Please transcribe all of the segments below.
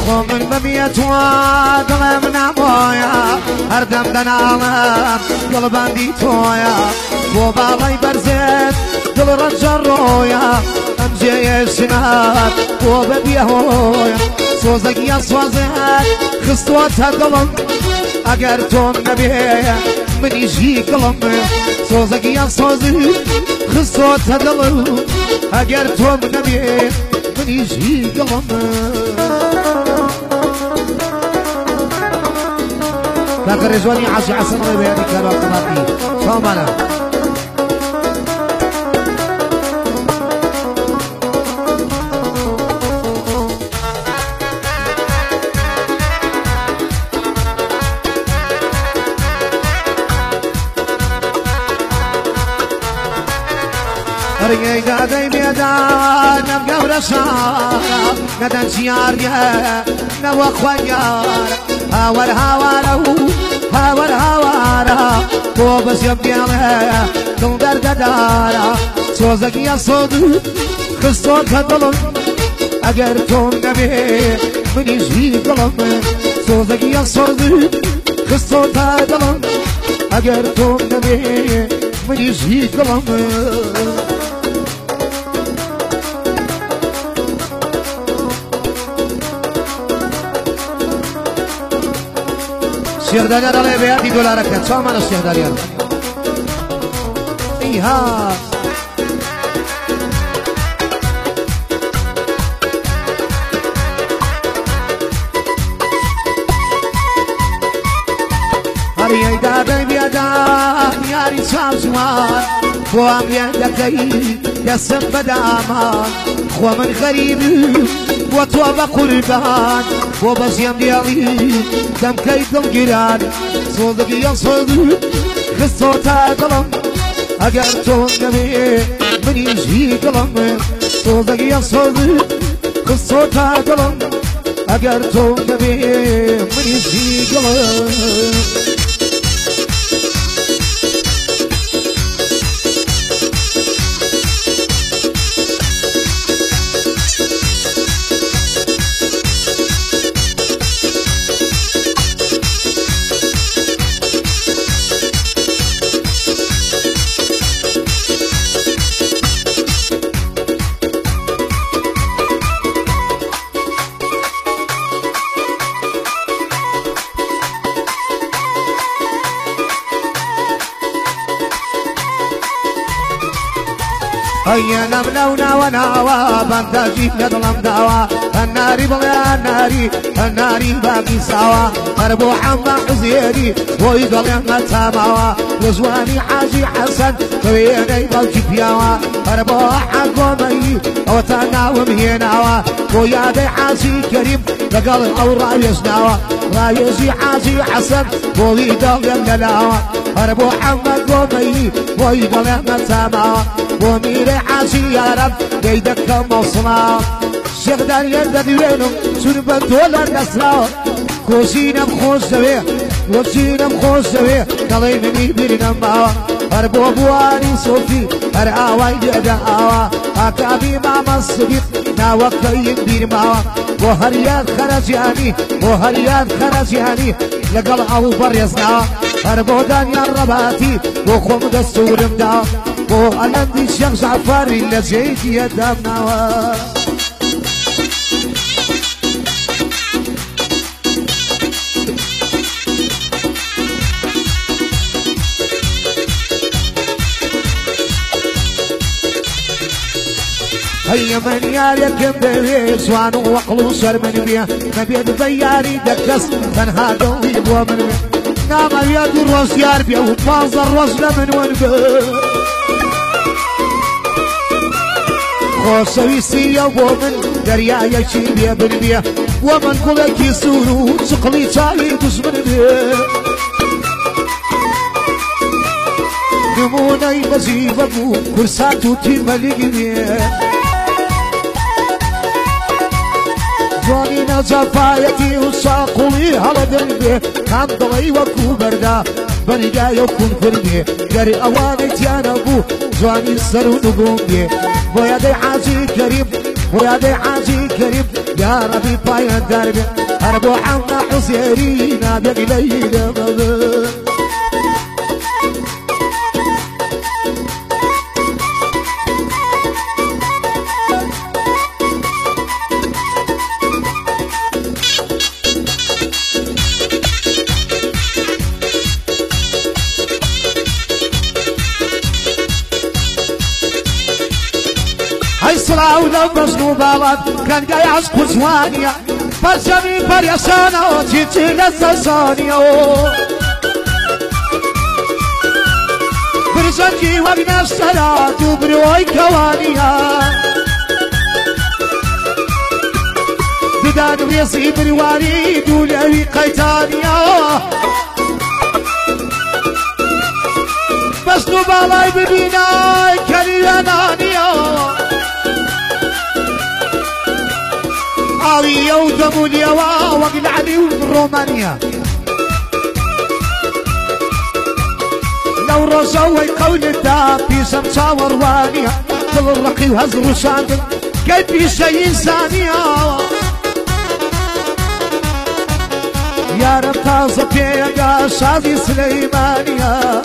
خو من ببيت وادم نبويا هردم دنالم قلبان دي تويا وبابي برزت دل رجل رويا امجي الشنات وببيه هويا صوزك يا صوزك خصوتها دلم اگر تو نبيه من يجي قلم صوزك يا صوزك خصوتها دلم اگر تو نبيه من يجي قلم فاكر رجواني عاشي حسن الله بيهدي كانوا قناتي فهم انا رجعي دادي بيدان نبقى ورشارة ندن شياريا نوا خوانيارا هاور هاورو هاور هاورا تو بس يبقى لها دل درد دارا سوزك يا صدق خصوك هدلم اگر تو نبي من يجي قلم سوزك يا صدق خصوك هدلم اگر تو نبي من يجي قلم الشيخ دانيال الله بيعطي دولارك شو عمل الشيخ دانيال ايها هري دادي بيدان ياري شامشوان خوام يدكي يسم بدامان خو من غريب وتوبة قربان وبسيم ديالي دم كيدم جيران صدق يا صدق خصوتا قلم اگر تو نبي من يجي قلم صدق يا صدق خصوتا قلم اگر تو نبي من يجي قلم هيا نملونا وناوا بنتاجي نظلم داوا الناري بغيا الناري باقي سوا اربو حما حزيري ويقل يما تاماوا وزواني حاجي حسن ويني بوكي بياوا اربو حقومي وتناوم هناوا ويادي حاجي كريم لقل او رايز ناوا رايزي حاجي حسن ويقل يما ناوا اربو حما قومي ويقل يما تاماوا وميري حاجي يا رب بيدك مصنع الشيخ دانيال دادوينو سنبا دولار نسراو كوشينا بخوش دويه وكشينا بخوش دويه قضي مني بيرنا ماوا اربو بواني صوفي ارعاوي بيدا آوا اكابي ماما الصديق ناوكي بير ماوا وهريات خرجاني لقل او بريزنا اربو دانيال رباتي وخوم دستور مداوا وألندي الشيخ جعفري اللي جيت يدمنا هيا من يارك بيبي سوانو وقلو سر من بيه نبيد بياري دكس تنها دوي بو من بيه نام يد الروس يار بيه وبازر الروس لمن ونبيه خوصويسي يا ومن دريا يشي بيه بن بيه ومن قلك يسورو سقلي تالي دزمن بيه نموني بزيفكو كرساتو تيمالي بيه جواني نزفايتي وساقولي هلا دنبي كان ضلي وكو بردا بنجا يكون كربي جري اواني تيانا بو جواني سرو نقوم بيه ويدي حاجي كريم ويا دي حاجي كريم يا ربي باي الدرب أربو حمد حسيري نابي ليلة مضى هاي صلاة ولبس مبالات كان جاي عسكر زوانيا برشمي بريسانا وتيتي لساسانيا برزنجي وقنا الصلاة وبروي كوانيا بدان ويصي برواني دولوي قيتانيا بس نبالاي ببيناي كريانانيا عاوية ودموليا وقلعني رومانيا لو رزوي قول الداب في سمسا وروانيا كل الرقي وهزر وساندل كيف شيء إنسانيا يا رب تازة بيقا شادي سليمانيا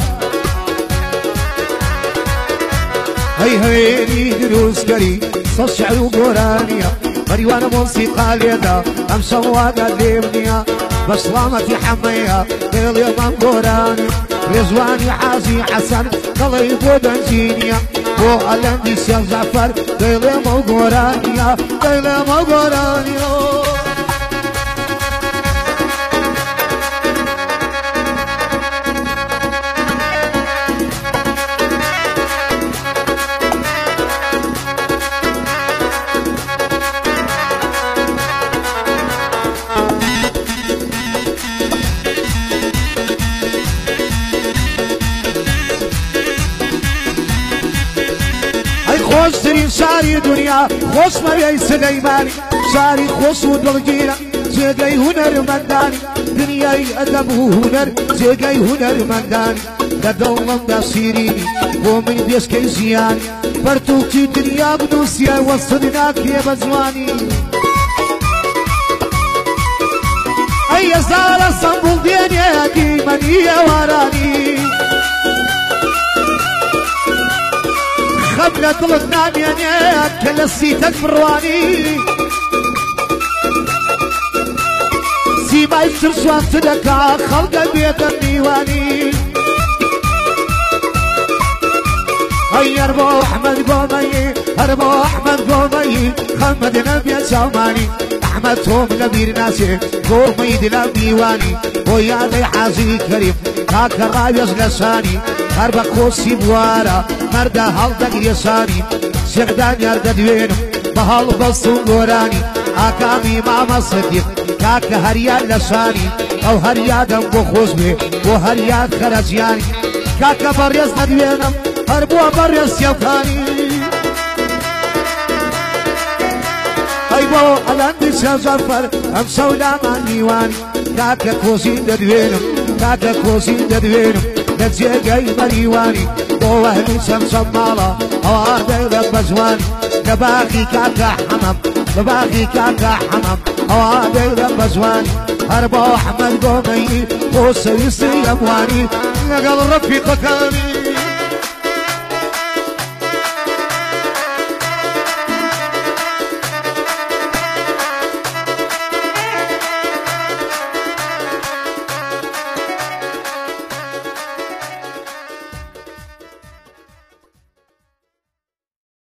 هي هيني دروس كري صوت شعر وقرانيا مريوانا موسيقى اليدا أمشى واقع ليبنيا بسلامتي حمية ليل يوم قراني رزواني حازي حسن طليب ودنجينيا وعلمدي سيال جعفر ليل يوم قرانيا ليل يوم قرانيا خوشترین شاری دنیا خوش مریای سلیمانی شاری خوش و دلگیره جگای هنرمندانی دنیای ادب و هنر جگای هنرمندانی لدولم دا شیرینی و من بیشکی زیانی برتوکی دنیا بنوسیه و صدناکی بزوانی ای زال سنبول دینی دیمانی وارانی خبلة طلقنا ميانيك كل السيتك برواني سيما يشتر سوان تدكا خلق بيت النيواني هيا اربو احمد قومي اربو احمد قومي خمد نبي سوماني احمد توم لبير ناسي قومي دي ديواني ويا دي حازي كريم كاكا غايز لساني هربا خوصي بوارا مردا هالدق يساني سعدان يرد دوينم بهال بصو قراني آكامي ماما صديق كاكا هريان لساني او هريادم بخوزبي وهرياد خرزياني كاكا بريز دوينم هربوا بريز يوكاني ايبو الاندي سازفر ام سولا مانيواني كاكا كوزي دوينم كاكا كوزي دوينم نتجاي مريواني ووهمي سمسم مالا هوادي لبزواني نباقي كاكا حمام نباقي كاكا حمام هوادي لبزواني هربو احمد قومي وسيسي امواني نقل رفيق كاني